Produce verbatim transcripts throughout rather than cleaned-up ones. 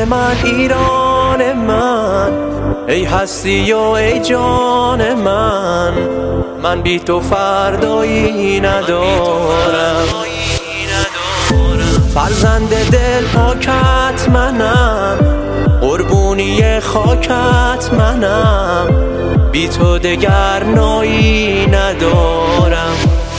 من، ایران من، ای هستی و ای جان من. من بی تو فردایی ندارم. فرزند دل پاکت منم، قربونی خاکت منم. بی تو دگر نایی ندارم.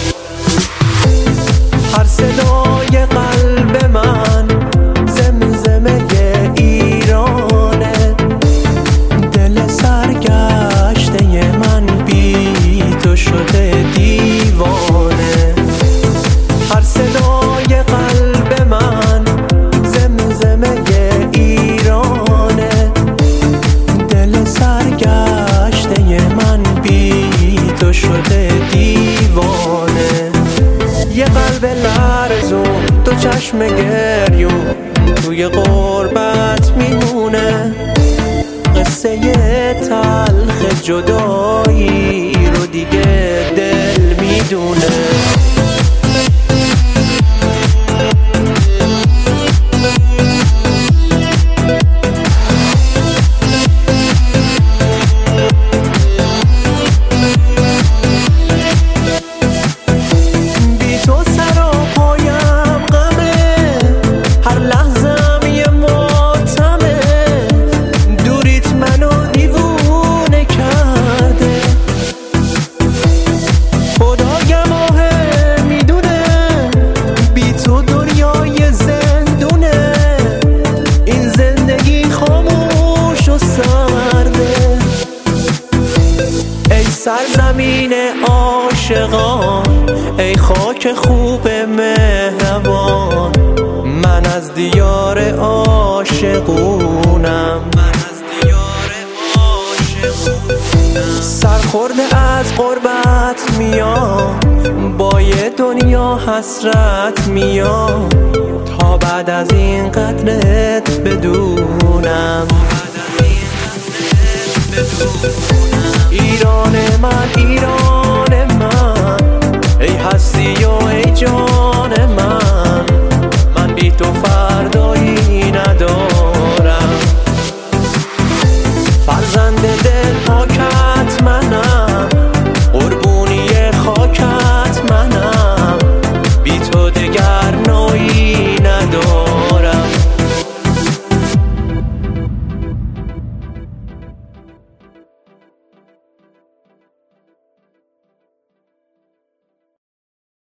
هر صدای قلب من زمزمه ایرانه. دل سرگشته من بی تو شده دیوانه. هر صدای قلب من زمزمه ایرانه. دل سرگشته من بی تو شده دیوانه. یه قلب لرزون، دو چشم گریون، توی غربت میمونه. قصه تلخ جدایی رو دیگه دل میدونه. سرزمین عاشقان، ای خاک خوب مهربان. من از دیار عاشقونم. سرخورده از غربت میام، با یه دنیا حسرت میام. تا بعد از این قدرت بدونم. ایران من، ایران من، ای هستی و ای جان من.